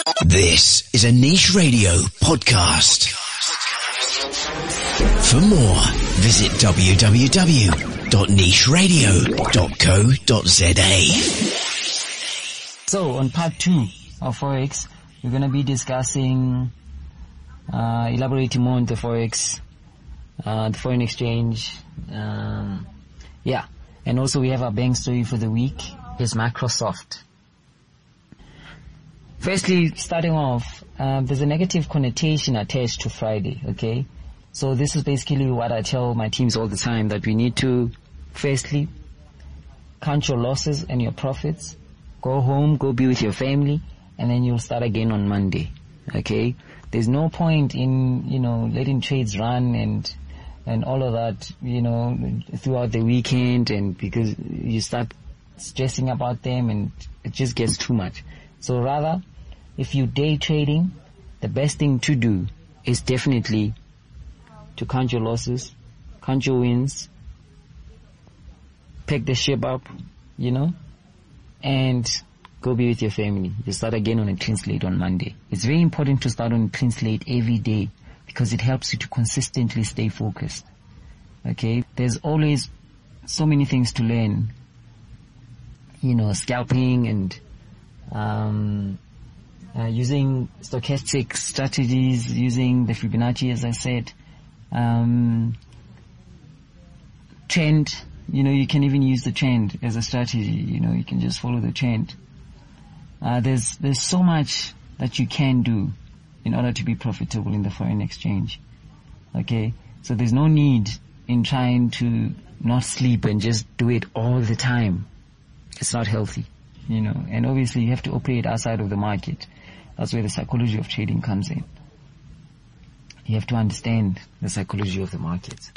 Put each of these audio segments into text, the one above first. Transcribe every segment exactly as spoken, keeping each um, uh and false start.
This is a Niche Radio podcast. For more, visit w w w dot niche radio dot co dot z a. So, on part two of Forex, we're going to be discussing, uh, elaborating more on the Forex, uh, the foreign exchange, um, yeah. And also we have our bank story for the week, is Microsoft. Firstly, starting off, um, there's a negative connotation attached to Friday, okay? So this is basically what I tell my teams all the time, that we need to, firstly, count your losses and your profits, go home, go be with your family, and then you'll start again on Monday, okay? There's no point in, you know, letting trades run and and all of that, you know, throughout the weekend, and because you start stressing about them and it just gets too much. So rather, if you day trading, the best thing to do is definitely to count your losses, count your wins, pick the ship up, you know, and go be with your family. You start again on a clean slate on Monday. It's very important to start on a clean slate every day because it helps you to consistently stay focused. Okay? There's always so many things to learn. You know, scalping and um, uh, using stochastic strategies, using the Fibonacci, as I said. Um, trend, you know, you can even use the trend as a strategy. You know, you can just follow the trend. Uh, there's there's so much that you can do in order to be profitable in the foreign exchange. Okay, so there's no need in trying to not sleep and just do it all the time. It's not healthy, you know. And obviously, you have to operate outside of the market. That's where the psychology of trading comes in. You have to understand the psychology of the market.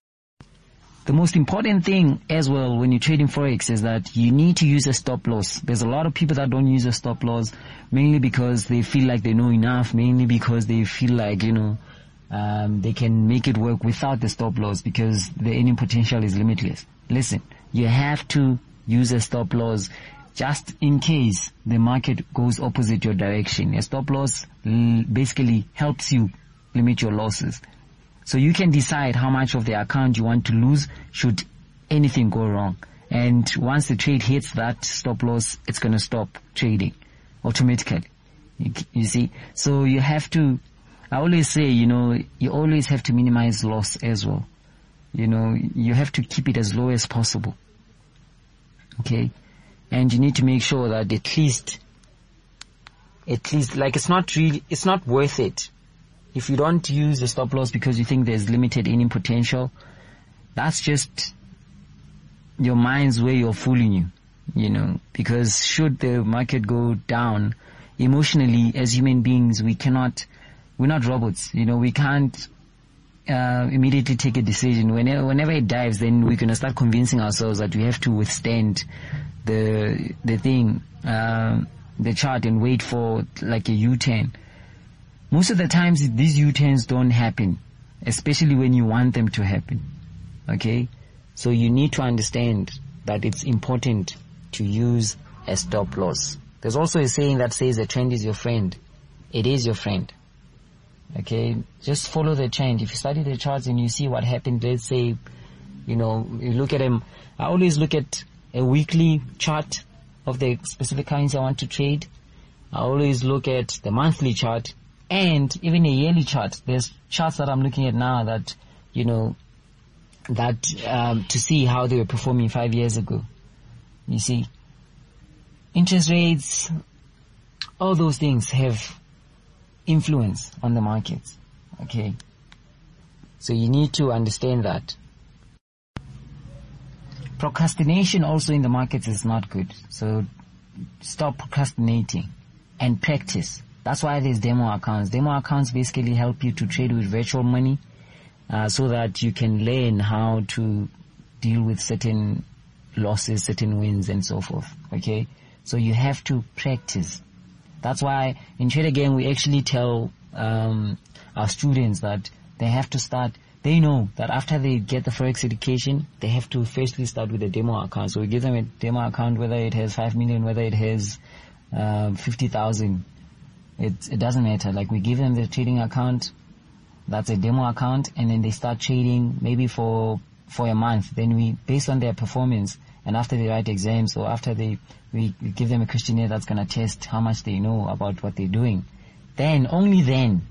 The most important thing as well when you're trading Forex is that you need to use a stop loss. There's a lot of people that don't use a stop loss, mainly because they feel like they know enough, mainly because they feel like, you know, um, they can make it work without the stop loss because the earning potential is limitless. Listen, you have to use a stop loss just in case the market goes opposite your direction. A stop loss l- basically helps you limit your losses. So you can decide how much of the account you want to lose should anything go wrong. And once the trade hits that stop loss, it's going to stop trading automatically. You, you see? So you have to, I always say, you know, you always have to minimize loss as well. You know, you have to keep it as low as possible. Okay? And you need to make sure that at least, at least, like it's not really, it's not worth it. If you don't use the stop loss because you think there's limited earning potential, that's just your mind's way of fooling you, you know, because should the market go down, emotionally, as human beings, we cannot, we're not robots, you know, we can't uh, immediately take a decision. Whenever, whenever it dives, then we're going to start convincing ourselves that we have to withstand the, the thing, uh, the chart and wait for like a U-turn. Most of the times, these U-turns don't happen, especially when you want them to happen, okay? So you need to understand that it's important to use a stop loss. There's also a saying that says a trend is your friend. It is your friend, okay? Just follow the trend. If you study the charts and you see what happened, let's say, you know, you look at them. I always look at a weekly chart of the specific currency I want to trade. I always look at the monthly chart. And even a yearly chart. There's charts that I'm looking at now that, you know, that um, to see how they were performing five years ago. You see, interest rates, all those things have influence on the markets. Okay, so you need to understand that. Procrastination also in the markets is not good. So stop procrastinating and practice. That's why there's demo accounts. Demo accounts basically help you to trade with virtual money uh, so that you can learn how to deal with certain losses, certain wins, and so forth. Okay? So you have to practice. That's why in Trade Again we actually tell um, our students that they have to start, they know that after they get the Forex education, they have to firstly start with a demo account. So we give them a demo account, whether it has five million, whether it has uh, fifty thousand. It, it doesn't matter. Like, we give them the trading account, that's a demo account, and then they start trading maybe for, for a month. Then we, based on their performance, and after they write exams, or after they, we, we give them a questionnaire that's gonna test how much they know about what they're doing. Then, only then,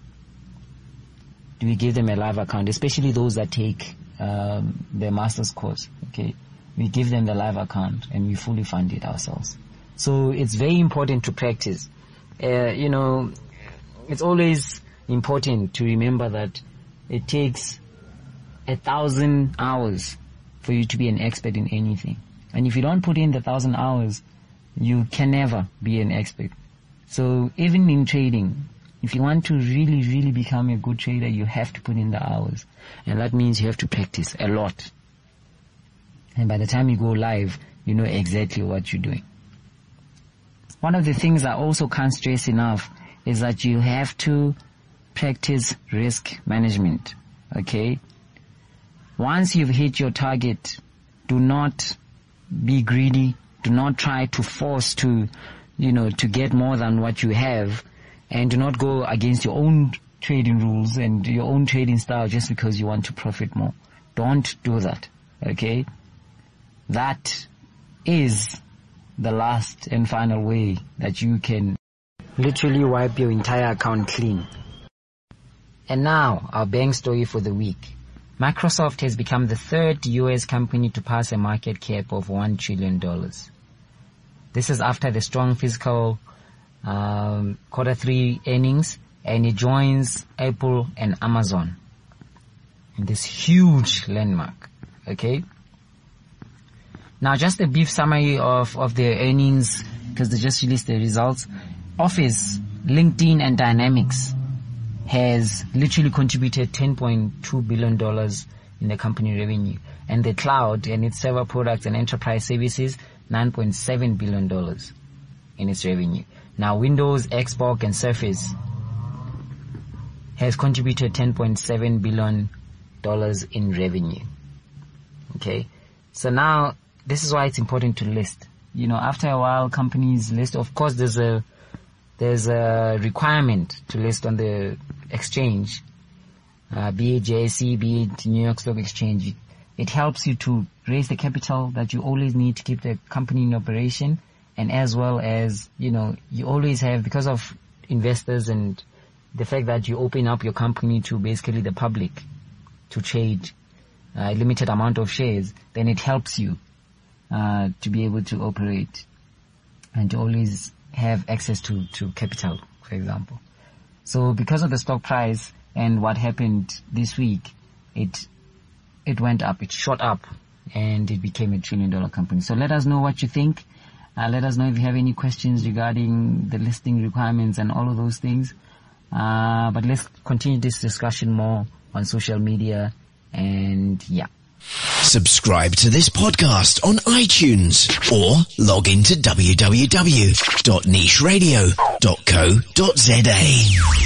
do we give them a live account, especially those that take, um, their master's course, okay? We give them the live account, and we fully fund it ourselves. So, it's very important to practice. Uh, you know, it's always important to remember that it takes a thousand hours for you to be an expert in anything. And if you don't put in the thousand hours, you can never be an expert. So even in trading, if you want to really, really become a good trader, you have to put in the hours. And that means you have to practice a lot. And by the time you go live, you know exactly what you're doing. One of the things I also can't stress enough is that you have to practice risk management, okay? Once you've hit your target, do not be greedy. Do not try to force to, you know, to get more than what you have, and do not go against your own trading rules and your own trading style just because you want to profit more. Don't do that, okay? That is the last and final way that you can literally wipe your entire account clean. And now, our bank story for the week. Microsoft has become the third U S company to pass a market cap of one trillion dollars. This is after the strong fiscal um, quarter three earnings, and it joins Apple and Amazon in this huge landmark, okay? Now, just a brief summary of, of their earnings, because they just released the results. Office, LinkedIn, and Dynamics has literally contributed ten point two billion dollars in the company revenue. And the cloud and its server products and enterprise services, nine point seven billion dollars in its revenue. Now, Windows, Xbox, and Surface has contributed ten point seven billion dollars in revenue. Okay? So now, this is why it's important to list. You know, after a while, companies list. Of course, there's a there's a requirement to list on the exchange, uh, be it J S E, be it New York Stock Exchange. It helps you to raise the capital that you always need to keep the company in operation, and as well as, you know, you always have, because of investors and the fact that you open up your company to basically the public to trade a limited amount of shares, then it helps you Uh, to be able to operate and to always have access to, to capital, for example. So because of the stock price and what happened this week, it, it went up, it shot up, and it became a trillion dollar company. So let us know what you think. Uh, let us know if you have any questions regarding the listing requirements and all of those things. Uh, but let's continue this discussion more on social media, and yeah. Subscribe to this podcast on iTunes or log into w w w dot niche radio dot co dot z a.